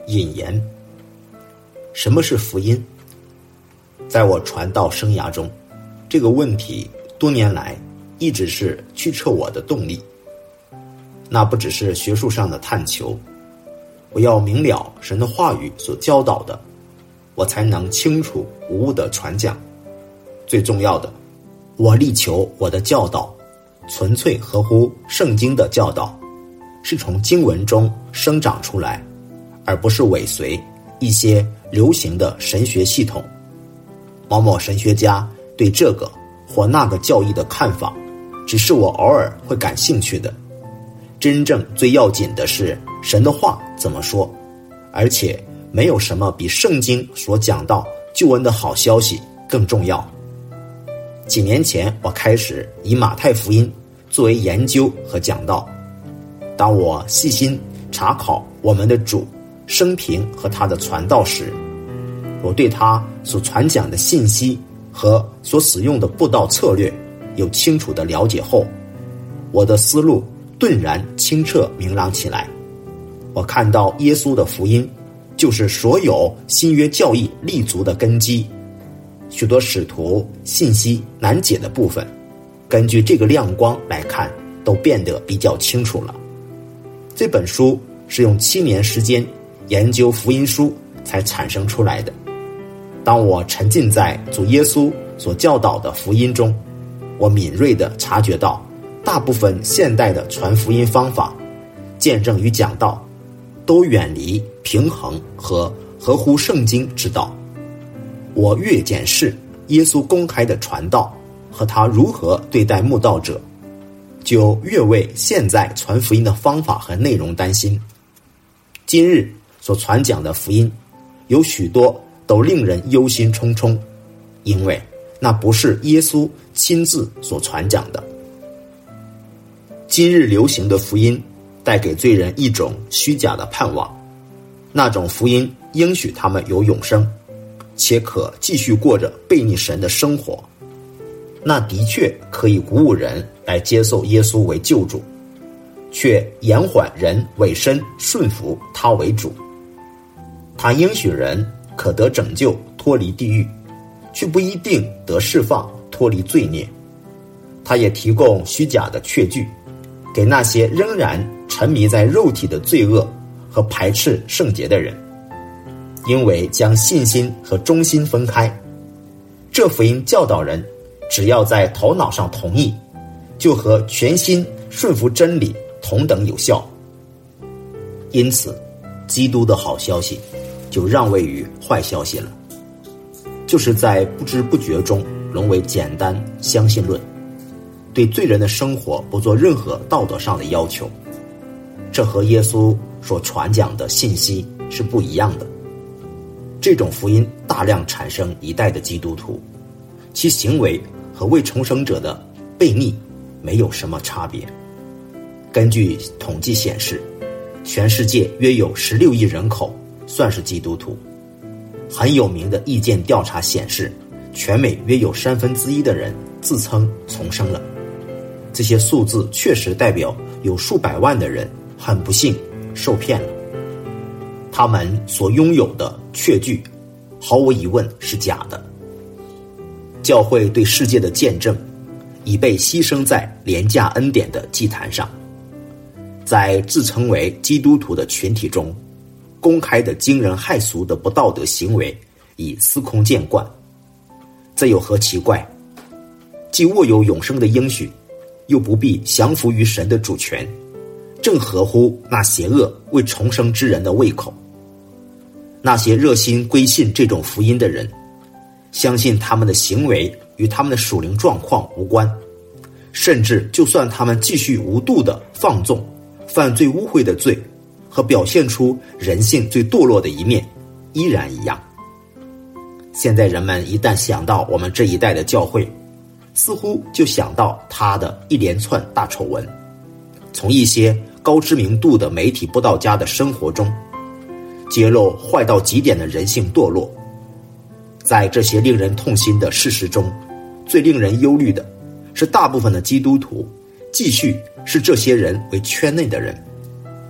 引言。什么是福音？在我传道生涯中，这个问题多年来一直是驱策我的动力。那不只是学术上的探求，我要明了神的话语所教导的，我才能清楚无误的传讲。最重要的，我力求我的教导纯粹合乎圣经的教导，是从经文中生长出来，而不是尾随一些流行的神学系统。某某神学家对这个或那个教义的看法，只是我偶尔会感兴趣的。真正最要紧的是神的话怎么说，而且没有什么比圣经所讲到救恩的好消息更重要。几年前，我开始以马太福音作为研究和讲道。当我细心查考我们的主生平和他的传道时，我对他所传讲的信息和所使用的布道策略有清楚的了解后，我的思路顿然清澈明朗起来。我看到耶稣的福音就是所有新约教义立足的根基，许多使徒信息难解的部分，根据这个亮光来看，都变得比较清楚了。这本书是用7年时间研究福音书才产生出来的。当我沉浸在主耶稣所教导的福音中，我敏锐地察觉到，大部分现代的传福音方法、见证与讲道，都远离平衡和合乎圣经之道。我越检视耶稣公开的传道和他如何对待慕道者，就越为现在传福音的方法和内容担心。今日所传讲的福音，有许多都令人忧心忡忡，因为那不是耶稣亲自所传讲的。今日流行的福音带给罪人一种虚假的盼望，那种福音应许他们有永生，且可继续过着悖逆神的生活。那的确可以鼓舞人来接受耶稣为救主，却延缓人委身顺服他为主。他应许人可得拯救脱离地狱，却不一定得释放脱离罪孽。他也提供虚假的确据，给那些仍然沉迷在肉体的罪恶和排斥圣洁的人，因为将信心和忠心分开。这福音教导人，只要在头脑上同意，就和全心顺服真理同等有效。因此，基督的好消息就让位于坏消息了，就是在不知不觉中沦为简单相信论，对罪人的生活不做任何道德上的要求。这和耶稣所传讲的信息是不一样的。这种福音大量产生一代的基督徒，其行为和未重生者的悖逆没有什么差别。根据统计显示，全世界约有16亿人口算是基督徒。很有名的意见调查显示，全美约有1/3的人自称重生了。这些数字确实代表有数百万的人很不幸受骗了。他们所拥有的确据毫无疑问是假的。教会对世界的见证已被牺牲在廉价恩典的祭坛上。在自称为基督徒的群体中，公开的惊人骇俗的不道德行为已司空见惯。这有何奇怪？既握有永生的应许，又不必降服于神的主权，正合乎那邪恶未重生之人的胃口。那些热心归信这种福音的人，相信他们的行为与他们的属灵状况无关，甚至就算他们继续无度地放纵犯罪污秽的罪和表现出人性最堕落的一面，依然一样。现在人们一旦想到我们这一代的教会，似乎就想到他的一连串大丑闻，从一些高知名度的媒体布道家的生活中揭露坏到极点的人性堕落。在这些令人痛心的事实中，最令人忧虑的是大部分的基督徒继续视这些人为圈内的人，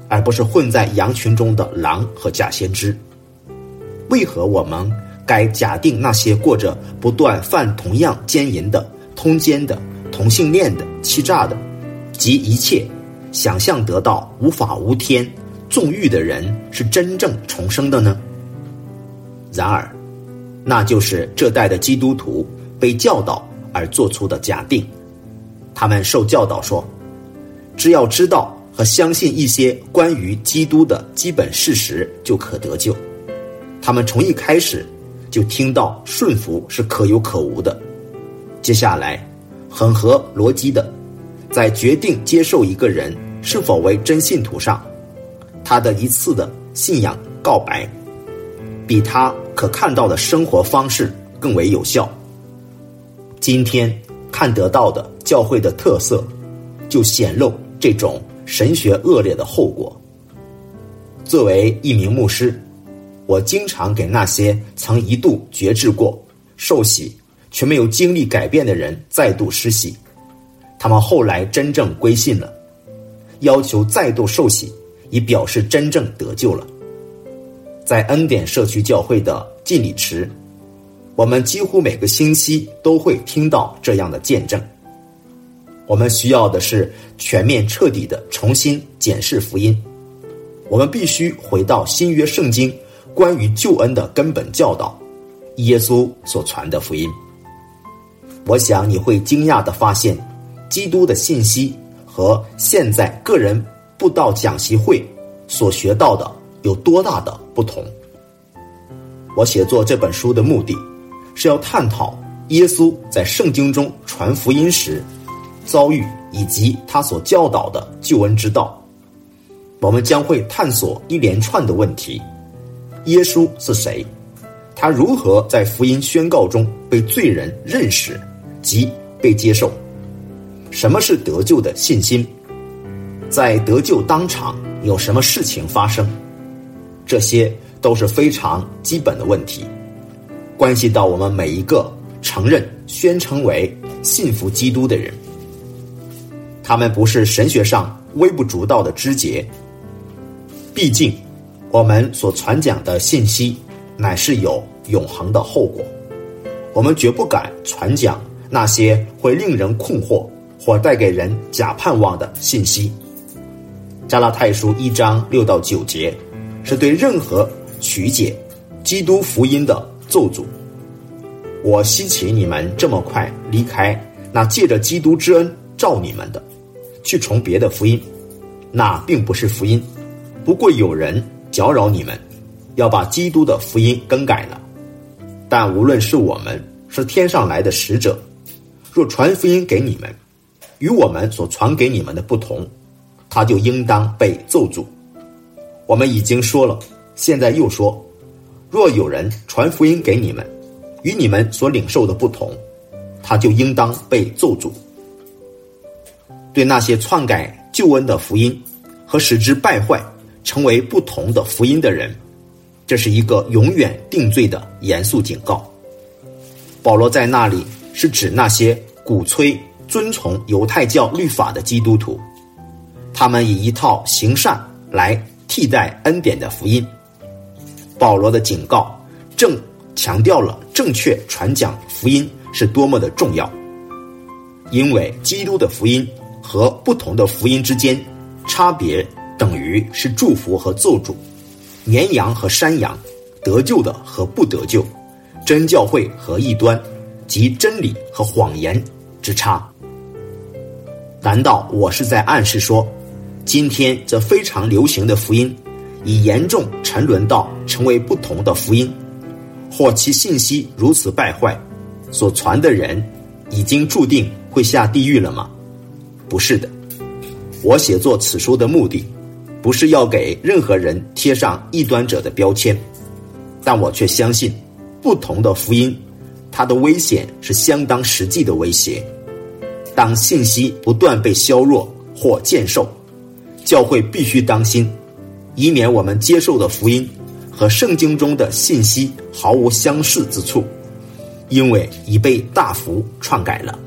而不是混在羊群中的狼和假先知。为何我们该假定那些过着不断犯同样奸淫的、通奸的、同性恋的、欺诈的及一切想象得到无法无天、纵欲的人是真正重生的呢？然而，那就是这代的基督徒被教导而做出的假定。他们受教导说，只要知道和相信一些关于基督的基本事实就可得救。他们从一开始就听到顺服是可有可无的。接下来很合逻辑的，在决定接受一个人是否为真信徒上，他的一次的信仰告白比他可看到的生活方式更为有效。今天看得到的教会的特色就显露这种神学恶劣的后果。作为一名牧师，我经常给那些曾一度决志过、受洗却没有经历改变的人再度施洗。他们后来真正归信了，要求再度受洗，以表示真正得救了。在恩典社区教会的浸礼池，我们几乎每个星期都会听到这样的见证。我们需要的是全面彻底的重新检视福音。我们必须回到新约圣经关于救恩的根本教导，耶稣所传的福音。我想你会惊讶地发现，基督的信息和现在个人布道讲习会所学到的有多大的不同。我写作这本书的目的是要探讨耶稣在圣经中传福音时遭遇以及他所教导的救恩之道。我们将会探索一连串的问题：耶稣是谁？他如何在福音宣告中被罪人认识及被接受？什么是得救的信心？在得救当场有什么事情发生？这些都是非常基本的问题，关系到我们每一个承认、宣称为信服基督的人。他们不是神学上微不足道的枝节，毕竟我们所传讲的信息乃是有永恒的后果。我们绝不敢传讲那些会令人困惑或带给人假盼望的信息。加拉太书1章6到9节是对任何曲解基督福音的咒诅。我希奇你们这么快离开那借着基督之恩召你们的，去从别的福音，那并不是福音。不过有人搅扰你们，要把基督的福音更改了。但无论是我们是天上来的使者，若传福音给你们，与我们所传给你们的不同，他就应当被咒诅。我们已经说了，现在又说，若有人传福音给你们，与你们所领受的不同，他就应当被咒诅。对那些篡改救恩的福音和使之败坏成为不同的福音的人，这是一个永远定罪的严肃警告。保罗在那里是指那些鼓吹遵从犹太教律法的基督徒，他们以一套行善来替代恩典的福音。保罗的警告正强调了正确传讲福音是多么的重要，因为基督的福音和不同的福音之间差别等于是祝福和咒诅，绵羊和山羊，得救的和不得救，真教会和异端，及真理和谎言之差。难道我是在暗示说，今天这非常流行的福音已严重沉沦到成为不同的福音，或其信息如此败坏，所传的人已经注定会下地狱了吗？不是的。我写作此书的目的不是要给任何人贴上异端者的标签，但我却相信不同的福音它的危险是相当实际的威胁。当信息不断被削弱或渐瘦，教会必须当心，以免我们接受的福音和圣经中的信息毫无相似之处，因为已被大幅篡改了。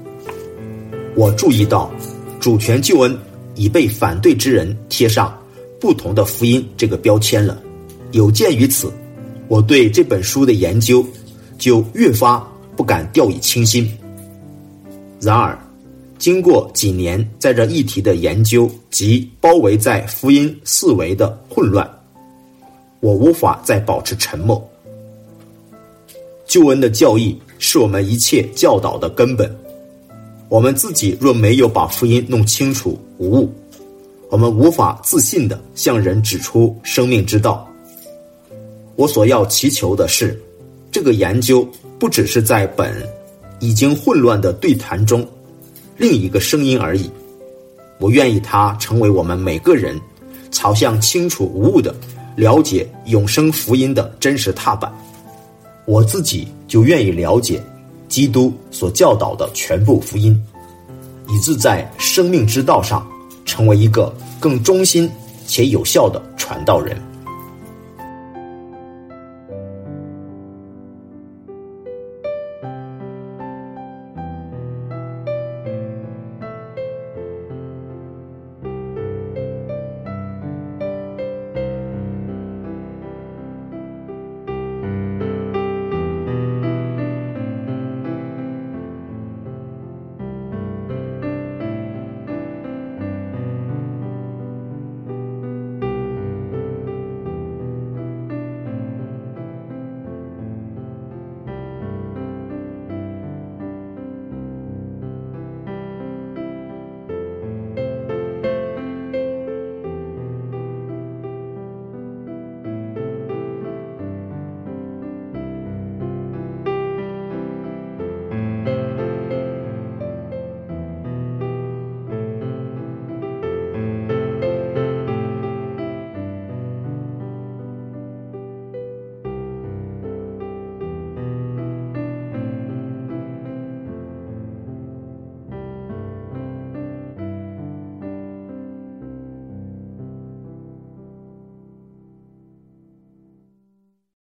我注意到主权救恩已被反对之人贴上不同的福音这个标签了。有鉴于此，我对这本书的研究就越发不敢掉以轻心。然而经过几年在这议题的研究及包围在福音四维的混乱，我无法再保持沉默。救恩的教义是我们一切教导的根本，我们自己若没有把福音弄清楚无误，我们无法自信地向人指出生命之道。我所要祈求的是，这个研究不只是在本已经混乱的对谈中另一个声音而已，我愿意它成为我们每个人朝向清楚无误的了解永生福音的真实踏板。我自己就愿意了解基督所教导的全部福音，以致在生命之道上成为一个更忠心且有效的传道人。